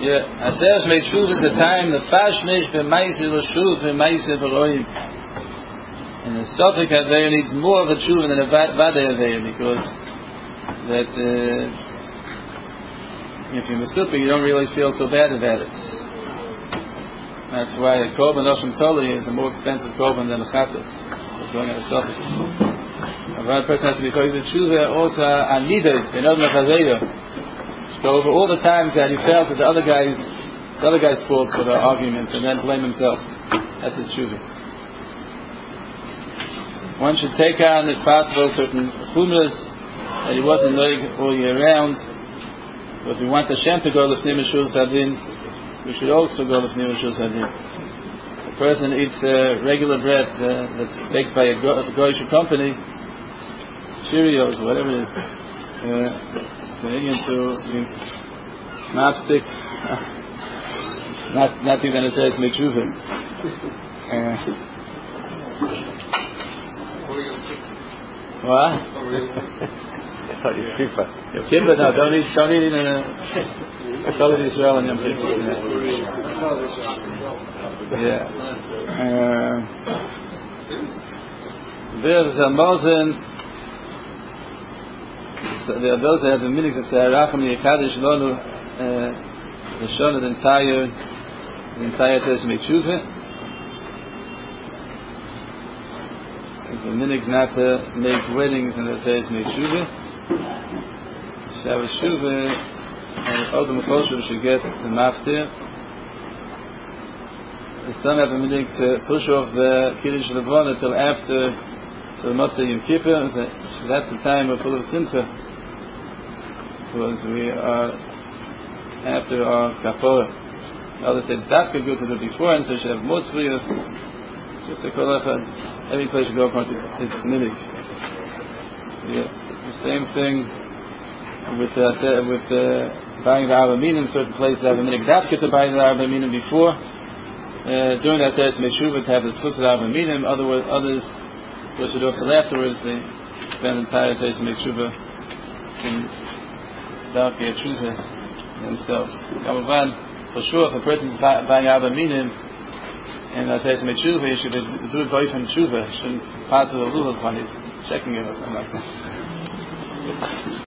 Yeah, Aseret made Shuv is the time the Fashmish b'Maisir l'Shuv b'Maisir v'Roim. And the Suffolk Aveir needs more of a Shuv than a Vadei Aveir, because that if you're Mesupik, you don't really feel so bad about it. That's why a Korban Oshim Toli is a more expensive Korban than a Chatas. It's going at a Suffolk. A person has to be focused with Shuv also Anidos, in Odom Aveir. Go over all the times that he felt that the other guy's fault for the argument, and then blame himself. That's his tshuva. One should take on, if possible, certain chumras that he wasn't knowing all year round. Because we want Hashem to go l'fnei Meshul Sadin, we should also go l'fnei Meshul Sadin. A person eats regular bread that's baked by a Goyish company, Cheerios or whatever it is. Into mapstick, not even it says mechuvim. What? Your kippah? No, don't eat in a Kol Yisrael and Yom Kippur. Yeah. There's a Mosen. The adults have a minute to say Racham Yechadish Lonu the Shon the entire says Mechuvah. It's a minute not to make weddings and it says Mechuvah. Shavuot Shuvah and all the Mechoshev should get the Maftir. Some have a minute to push off the Kiddush Levon until after the Motzei Yom Kippur. That's the time we're full of Simcha, because we are after our kapora. Others say that could go to the before, and so we should have more zriyos. Just a kolach, every place should go according to its minig. Yeah, the same thing with buying the Arba Minim. Certain places have a minig dafka to buy the Arba Minim before. During that says Meshuvah to have the split Arba Minim. Others push it off till afterwards. They spend entire says Meshuvah in Darkei Tshuva themselves. Kamavan, for sure, if a person's buying Arba Minim and I say some Tshuva, you should do it by from Tshuva. Shouldn't pass the rule of one. He's checking it or something like that.